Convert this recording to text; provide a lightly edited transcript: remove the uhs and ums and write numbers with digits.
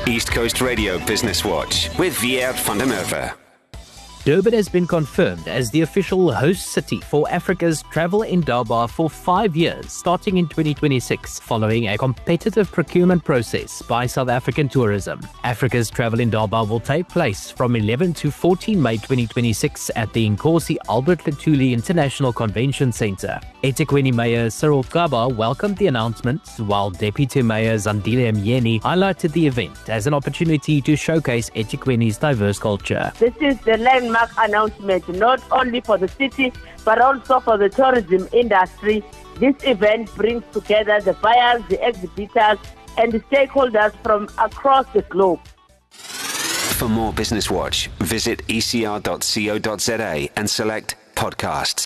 East Coast Radio Business Watch with Wiert van der Merwe. Durban has been confirmed as the official host city for Africa's Travel Indaba for 5 years, starting in 2026, following a competitive procurement process by South African Tourism. Africa's Travel Indaba will take place from 11 to 14 May 2026 at the Nkosi Albert Luthuli International Convention Centre. eThekwini Mayor Cyril Kaba welcomed the announcement, while Deputy Mayor Zandile Myeni highlighted the event as an opportunity to showcase eThekwini's diverse culture. This is the landmark announcement not only for the city but also for the tourism industry. This event brings together the buyers, the exhibitors and the stakeholders from across the globe. For more Business Watch, visit ecr.co.za and select podcasts.